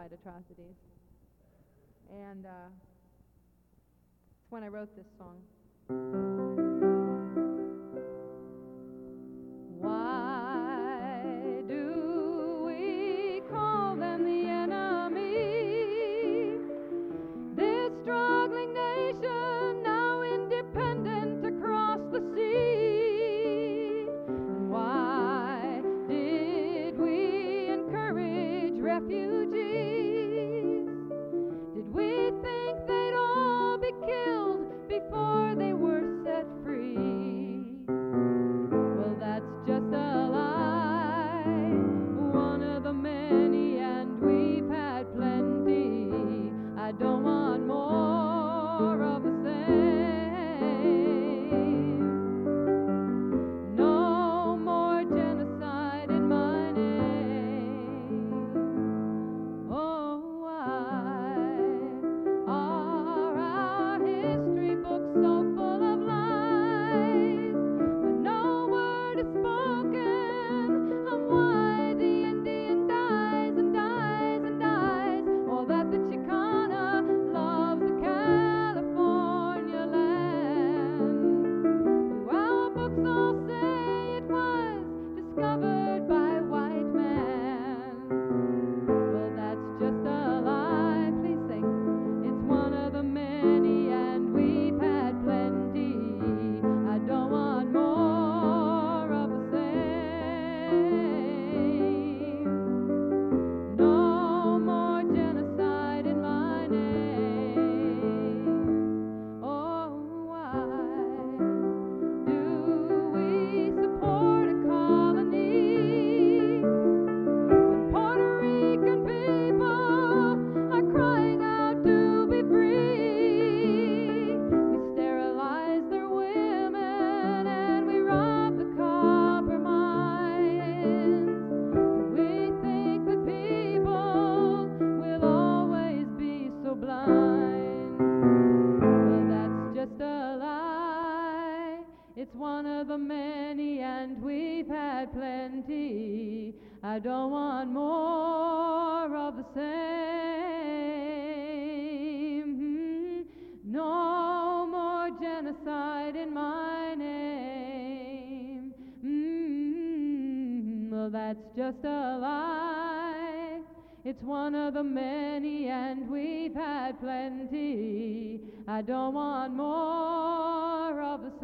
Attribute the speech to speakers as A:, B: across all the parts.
A: unjustified atrocities. And it's when I wrote this song. Why do we call them the enemy? This struggling nation, now independent across the sea. Why did we encourage refugees? Did we think they'd all be killed before they were set free? Well, that's just a lie, one of the many, and we've had plenty. I don't want more of the same. No more genocide in my name. Oh, why are our history books so full of lies when no word is spoken of why the Indian dies and dies and dies, or that the Chicana loves the California land? Do our books all say it was discovered by white man? Well, that's just a lie. Please sing. It's one of the many, and we've had plenty. I don't want more of the same. No more genocide in my name. Oh, why do we support a colony when Puerto Rican people are crying out to be free? We sterilize their women and we rob the copper mines. Do we think that people will always be so blind? Well, that's just a lie. It's one of the many, and we've had plenty. I don't want more of the same. No more genocide in my name. Well, that's just a lie. It's one of the many, and we've had plenty. I don't want more of the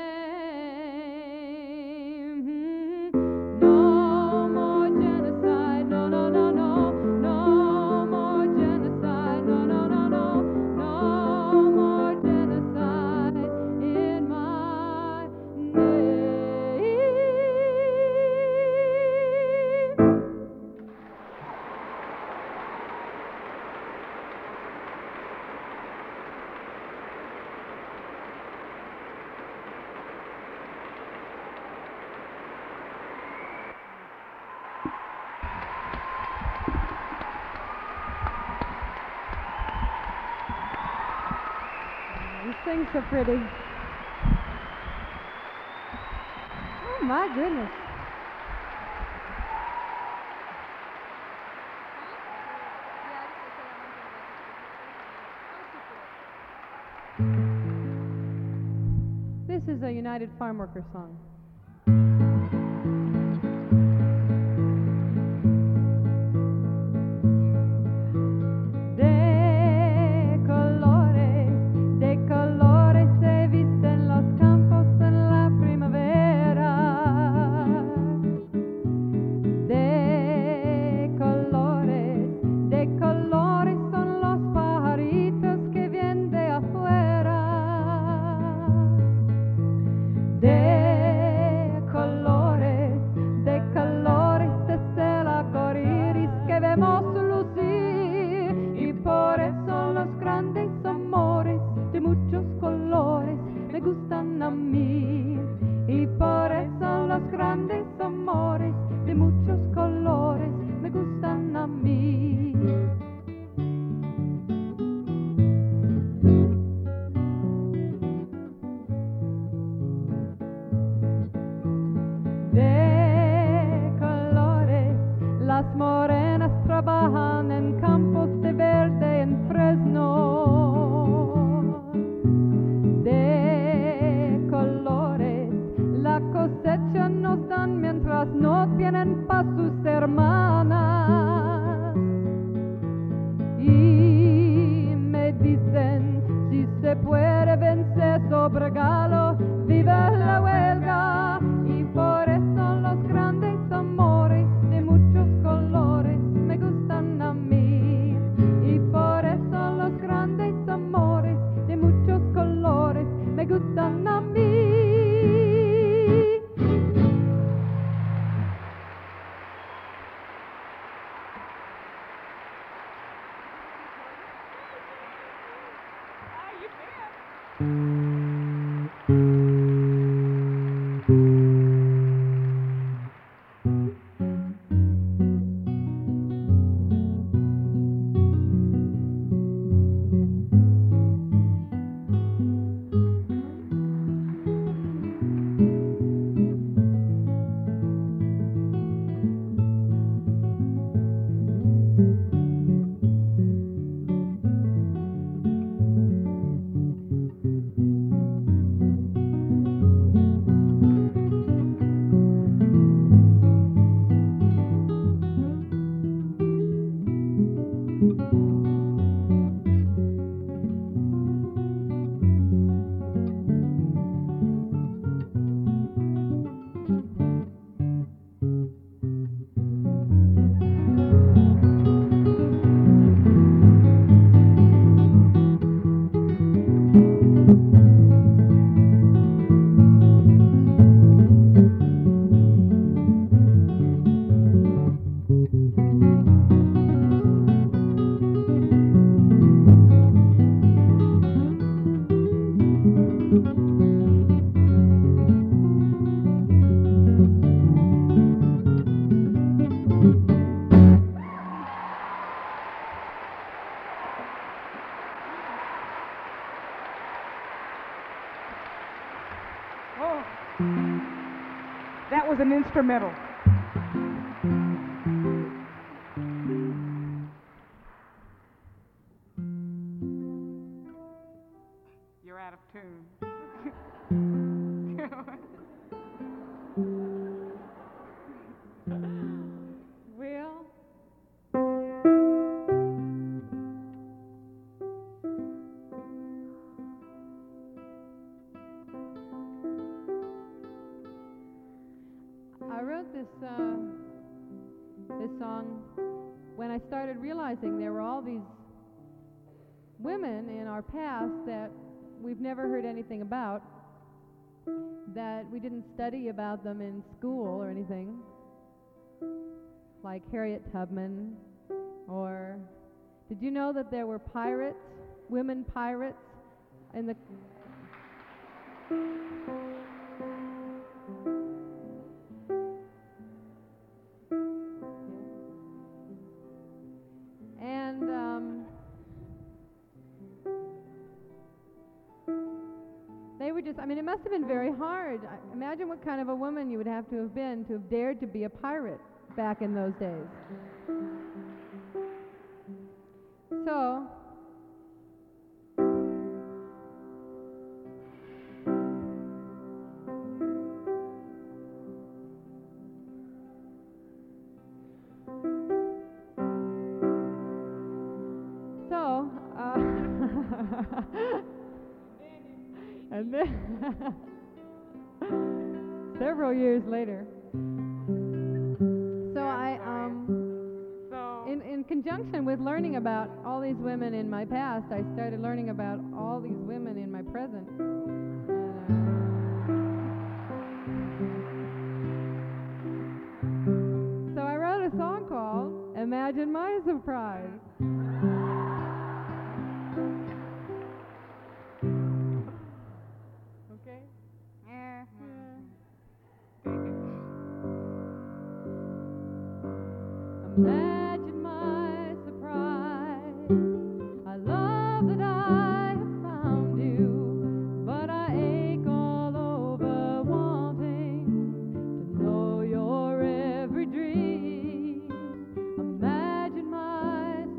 A: same. No more genocide, no, no, no, no. No more genocide, no, no, no, no. No more genocide in my name. You sing so pretty. Oh my goodness. This is a United Farm Worker song. De colores se visten los campos en la primavera. De colores son los pajaritos que vienen de afuera. De colores es el arcoíris que vemos lucir, y por eso los grandes amores de muchos colores me gustan a mí, y por eso los grandes amores de muchos colores me gustan a mí. De colores, las morenas trabajan en campos de verde en Fresno, de colores la cosecha nos dan mientras no tienen paz sus hermanas. Y me dicen si se puede vencer sobre Galo, viva la huelga. Y por eso los grandes amores de muchos colores me gustan a mí. Y por eso los grandes amores de muchos colores me gustan a mí.
B: Oh, that was an instrumental. You're out of tune.
A: Well, I wrote this song when I started realizing there were all these women in our past that we've never heard anything about, that we didn't study about them in school or anything, like Harriet Tubman. Or did you know that there were pirates, women pirates in the they were just, I mean, it must have been very hard. Imagine what kind of a woman you would have to have been to have dared to be a pirate back in those days. So, and then several years later, in conjunction with learning about all these women in my past, I started learning about all these women in my present. So I wrote a song called Imagine My Surprise. Okay? Yeah. Imagine my surprise. I love that I have found you, but I ache all over wanting to know your every dream. Imagine my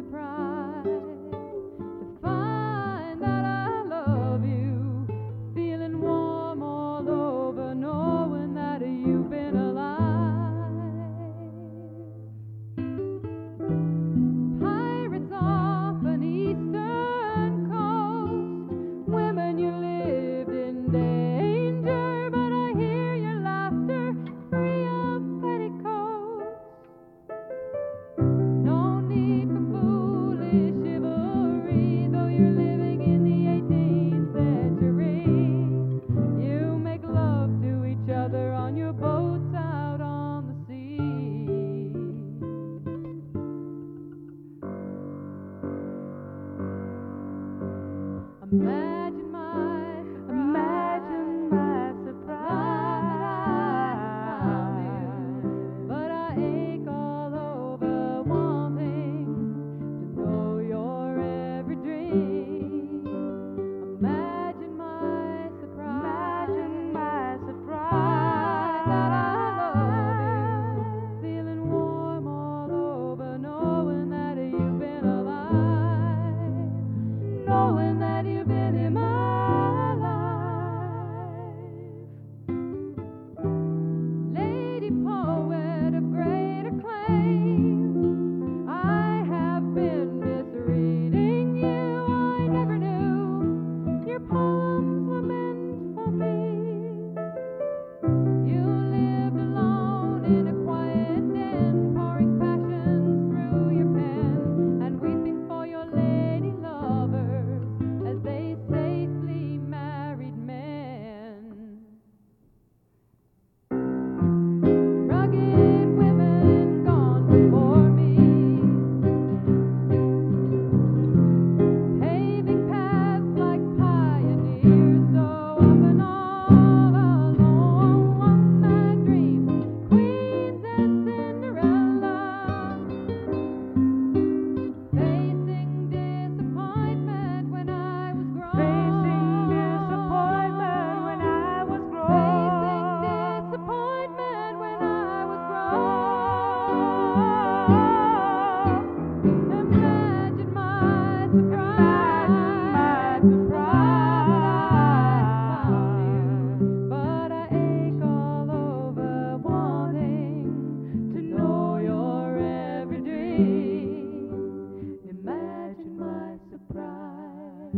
A: Imagine my surprise.
C: Imagine my surprise.
A: But I ache all over wanting to know your every dream. Imagine my surprise.
C: Imagine my
A: That I love you.
C: surprise.
A: Feeling warm all over, knowing that you've been alive. Knowing that you've been in my life. Lady poet of great acclaim, I have been misreading you. I never knew your poems were meant for me. You lived alone in a quiet den, pouring passions through your pen, and weeping for your lady lovers as they safely married men. Rugged women gone before me, paving paths like pioneers, so often all alone. I dreamed queens and Cinderella, facing disappointment when I was grown.
C: Facing disappointment when I was grown.
A: Facing disappointment when I was grown. Imagine my surprise. But I ache all over wanting to know your every dream. Imagine my surprise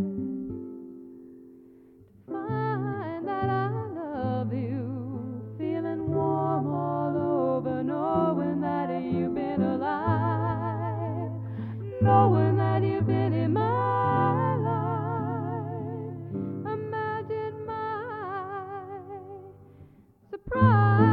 A: to find that I love you, feeling warm all over, knowing that you've been alive, knowing that you've been in my life. Imagine my surprise.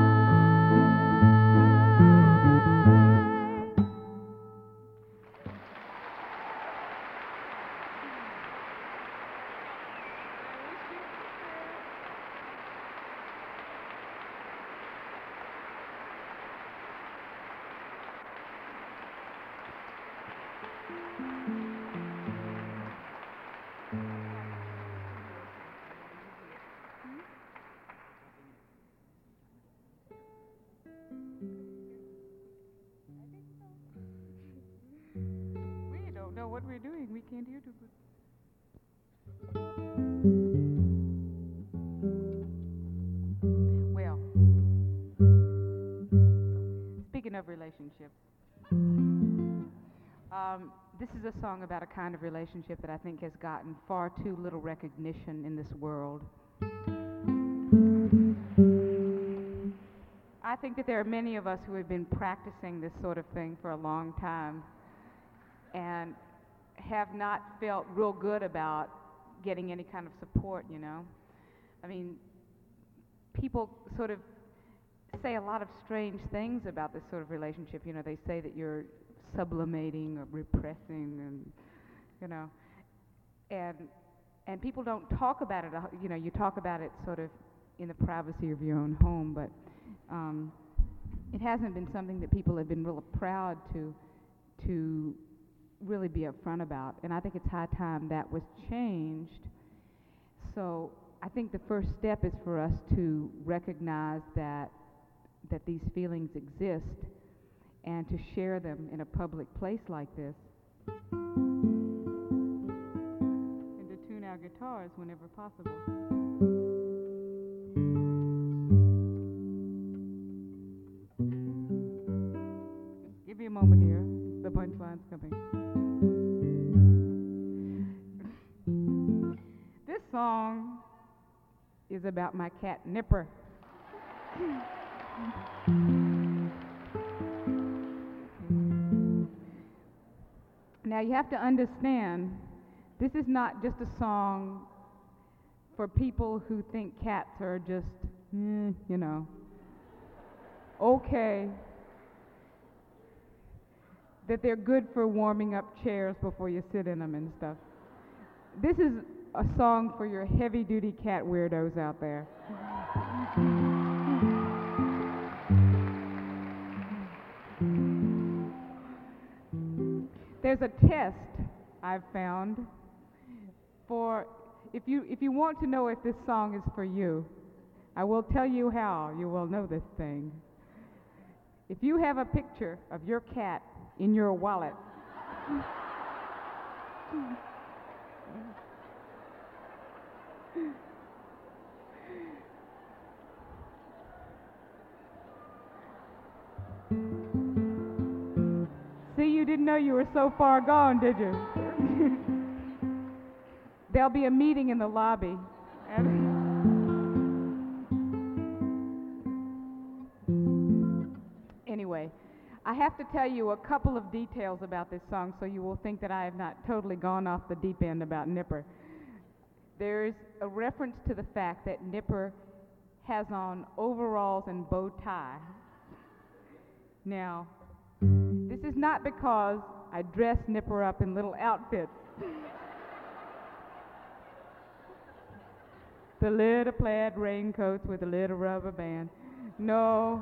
B: We don't know what we're doing. We can't hear too good. Well, speaking of relationships, this is a song about a kind of relationship that I think has gotten far too little recognition in this world. I think that there are many of us who have been practicing this sort of thing for a long time and have not felt real good about getting any kind of support, you know. I mean, people sort of say a lot of strange things about this sort of relationship. You know, they say that you're sublimating or repressing, and you know, and people don't talk about it. You know, you talk about it sort of in the privacy of your own home, but it hasn't been something that people have been real proud to really be upfront about. And I think it's high time that was changed. So I think the first step is for us to recognize that these feelings exist and to share them in a public place like this. And to tune our guitars whenever possible. Just give me a moment here. The punchline's coming. This song is about my cat Nipper. Now you have to understand, this is not just a song for people who think cats are just, you know, okay, that they're good for warming up chairs before you sit in them and stuff. This is a song for your heavy-duty cat weirdos out there. There's a test I've found for if you want to know if this song is for you. I will tell you how you will know this thing. If you have a picture of your cat in your wallet, see, you didn't know you were so far gone, did you? There'll be a meeting in the lobby. Anyway, I have to tell you a couple of details about this song so you will think that I have not totally gone off the deep end about Nipper. There's a reference to the fact that Nipper has on overalls and bow tie. Now, this is not because I dress Nipper up in little outfits. The little plaid raincoats with a little rubber band. No.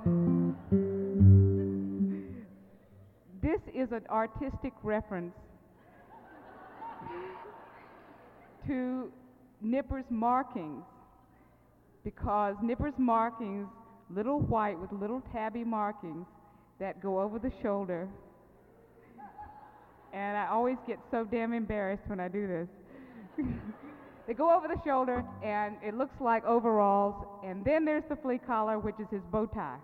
B: This is an artistic reference to Nipper's markings, because Nipper's markings, little white with little tabby markings that go over the shoulder, and I always get so damn embarrassed when I do this. They go over the shoulder, and it looks like overalls, and then there's the flea collar, which is his bow tie.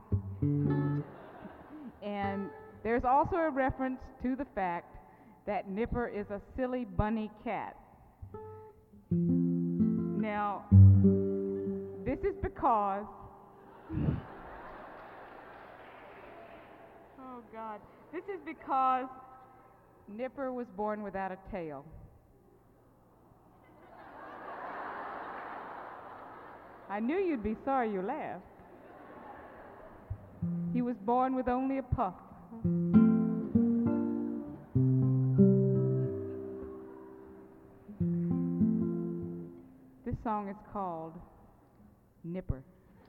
B: And there's also a reference to the fact that Nipper is a silly bunny cat. Now, this is because... oh, God. This is because Nipper was born without a tail. I knew you'd be sorry you laughed. He was born with only a puff. This song is called Nipper.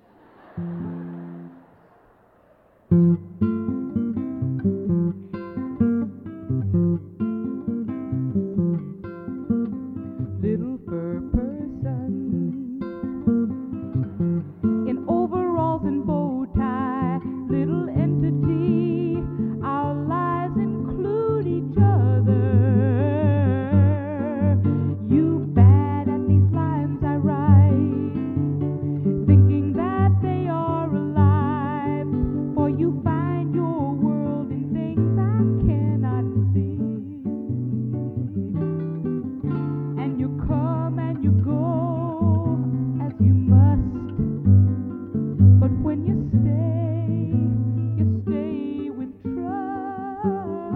B: Little fur person in overalls and bow tie, little entity, our lives include each other. You bad at these lines I write, thinking that they are alive, for you find your world in things I cannot see. And you come and you go as you must, but when you stay with trust.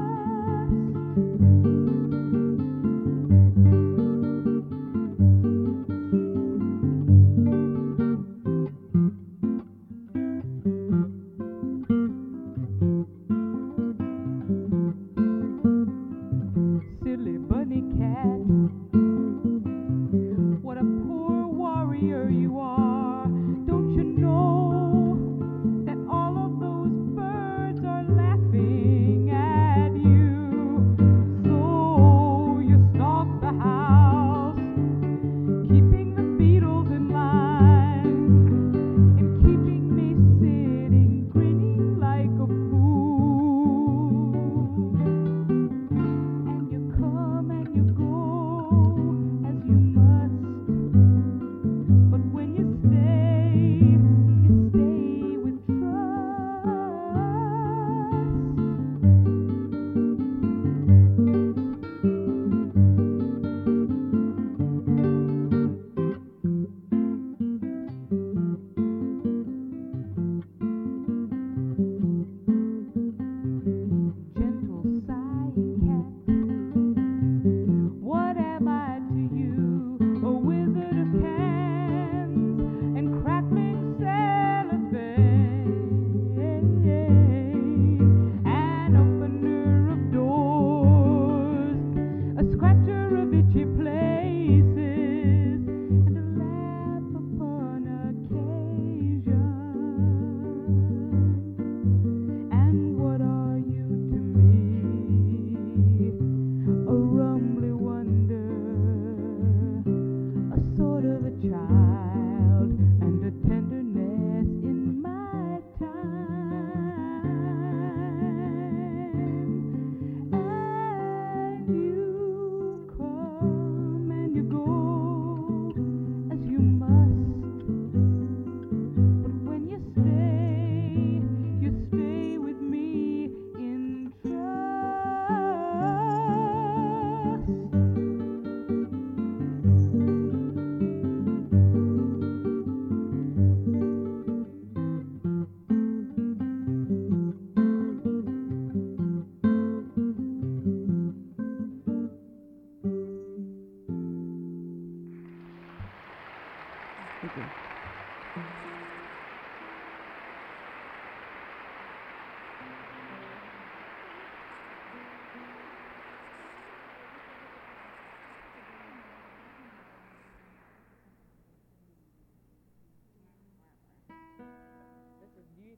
B: Silly bunny cat, what a poor warrior you are. Don't you know that all of those birds are laughing at you? So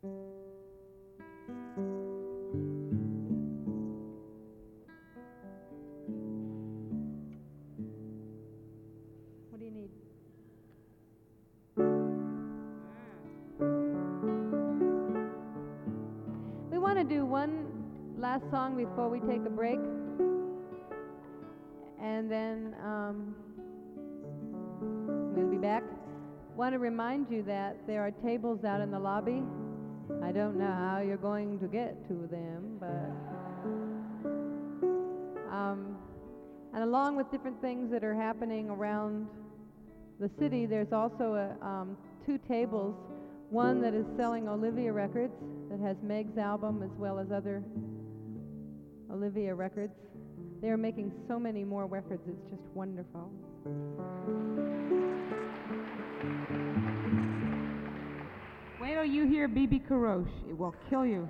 D: What do you need? We want to do one last song before we take a break. And then we'll be back. Want to remind you that there are tables out in the lobby. I don't know how you're going to get to them, but and along with different things that are happening around the city, there's also two tables. One that is selling Olivia records that has Meg's album as well as other Olivia records. They are making so many more records, it's just wonderful.
B: Wait till you hear Bibi Karosh. It will kill you.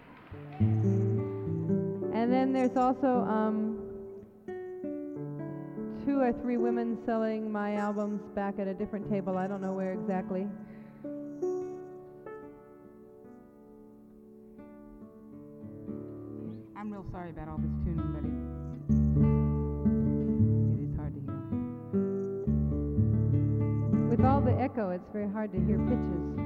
D: And then there's also 2 or 3 women selling my albums back at a different table. I don't know where exactly.
B: I'm real sorry about all this tuning, but it is hard to hear.
D: With all the echo, it's very hard to hear pitches.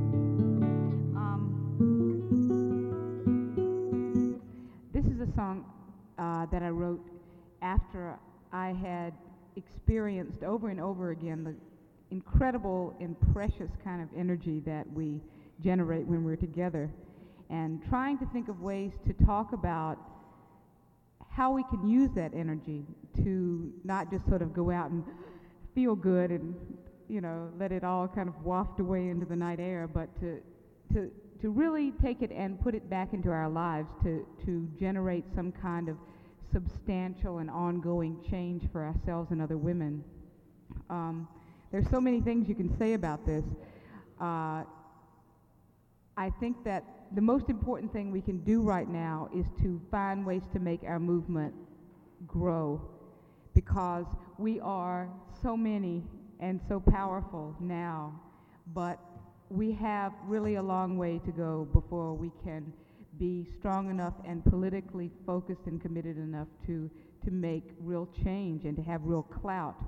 B: This is a song that I wrote after I had experienced over and over again the incredible and precious kind of energy that we generate when we're together, and trying to think of ways to talk about how we can use that energy to not just sort of go out and feel good and, you know, let it all kind of waft away into the night air, but to really take it and put it back into our lives to generate some kind of substantial and ongoing change for ourselves and other women. There's so many things you can say about this. I think that the most important thing we can do right now is to find ways to make our movement grow, because we are so many and so powerful now, but we have really a long way to go before we can be strong enough and politically focused and committed enough to make real change and to have real clout.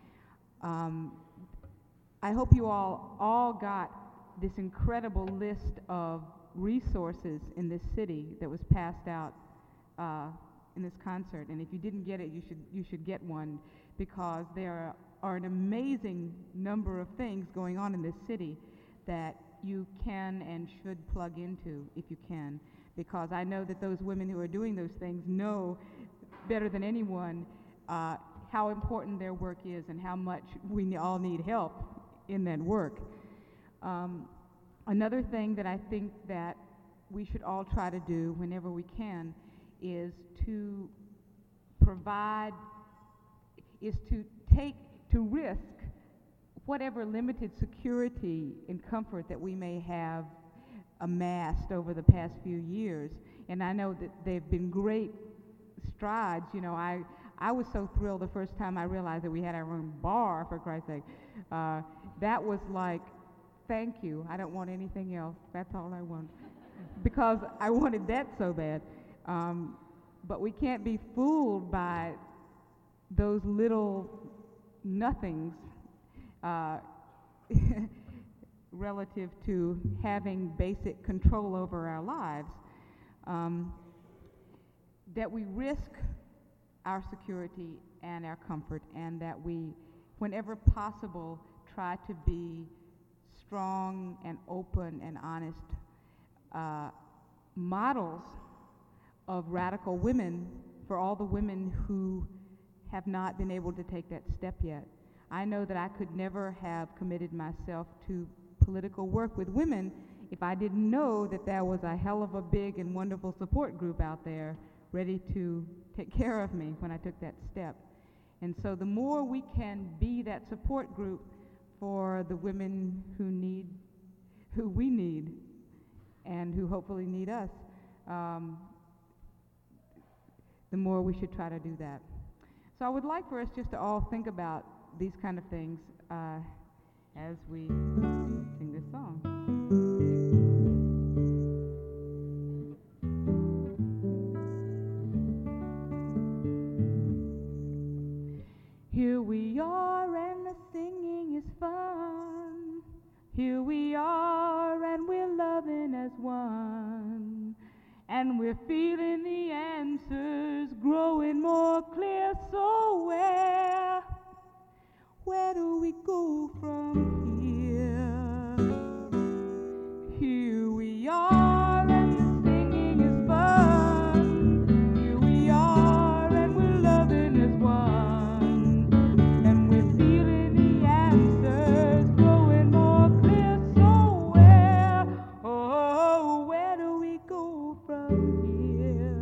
B: I hope you all got this incredible list of resources in this city that was passed out in this concert, and if you didn't get it, you should get one, because there are an amazing number of things going on in this city that you can and should plug into if you can, because I know that those women who are doing those things know better than anyone how important their work is and how much we all need help in that work. Another thing that I think that we should all try to do whenever we can is to risk whatever limited security and comfort that we may have amassed over the past few years. And I know that they've been great strides. You know, I was so thrilled the first time I realized that we had our own bar, for Christ's sake. That was like, thank you, I don't want anything else. That's all I want. Because I wanted that so bad. But we can't be fooled by those little nothings relative to having basic control over our lives. That we risk our security and our comfort, and that we, whenever possible, try to be strong and open and honest models of radical women for all the women who have not been able to take that step yet. I know that I could never have committed myself to political work with women if I didn't know that there was a hell of a big and wonderful support group out there ready to take care of me when I took that step. And so the more we can be that support group for the women who we need, and who hopefully need us, the more we should try to do that. So I would like for us just to all think about these kind of things as we sing this song. we are and the singing is fun. Here we are and we're loving as one. And we're feeling the answers growing more clear. So where do we go from here? Here we are and the singing is fun. Here we are and we're loving as one. And we're feeling the answers growing more clear. So where do we go from here?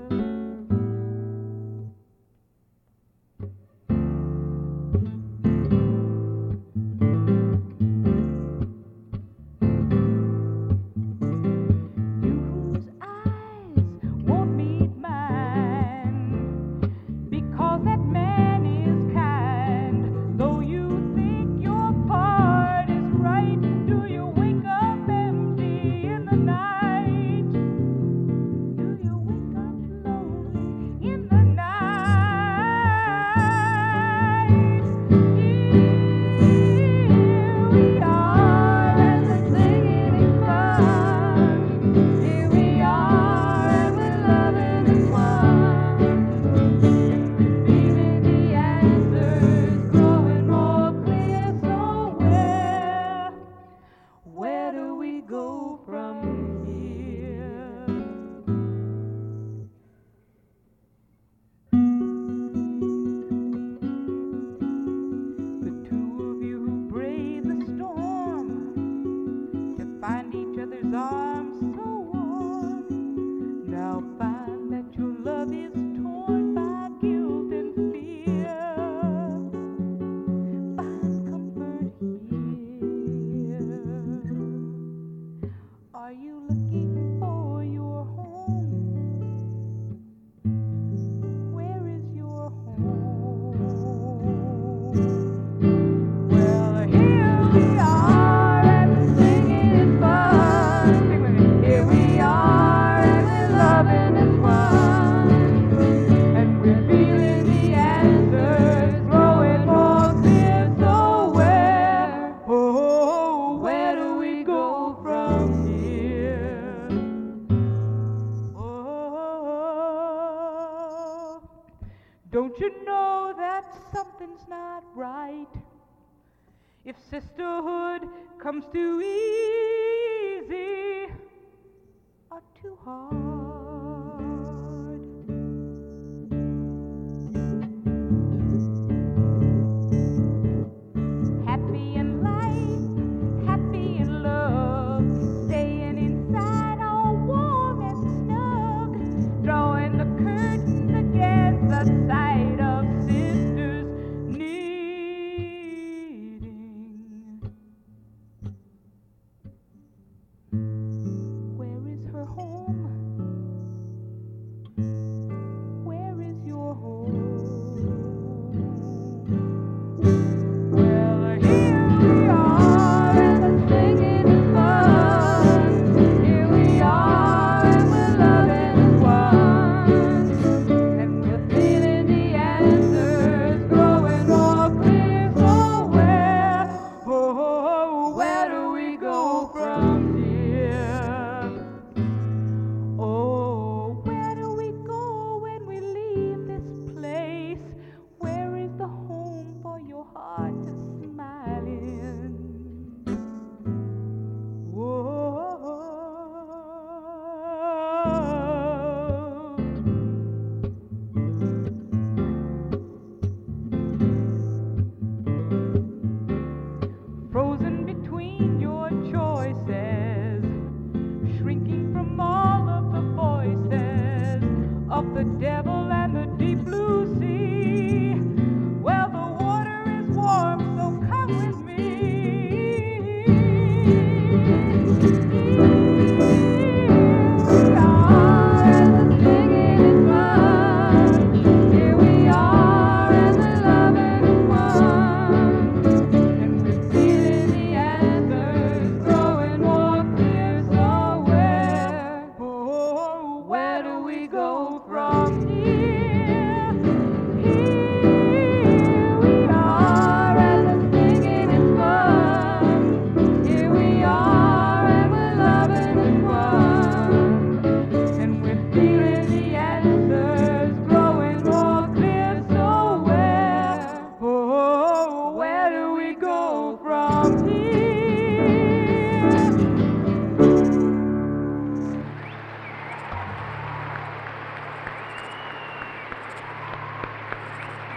B: You whose eyes won't meet mine, because that man is kind. Though you think your part is right, do you wake up empty in the night? Do you wake up lonely in the night? Here we are and the singing is fun. Here we are and we're loving as one. Feeling the answers growing more clear. So where do we go from here? The two of you who brave the storm to find each other's arms so warm, now find that your love is torn by guilt and fear. Find comfort here. Are you looking for your home? Where is your home? Well, here we are and the singing is fun. Here we are and we're loving as one. And we're feeling the answers growing more clear. So where do we go from here? Oh, don't you know that something's not right? If sisterhood comes too easy or too hard. Happy in life, happy in love, staying inside all warm and snug, drawing the curtains against the sight of sisters needing. Where is her home?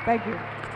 D: Thank you.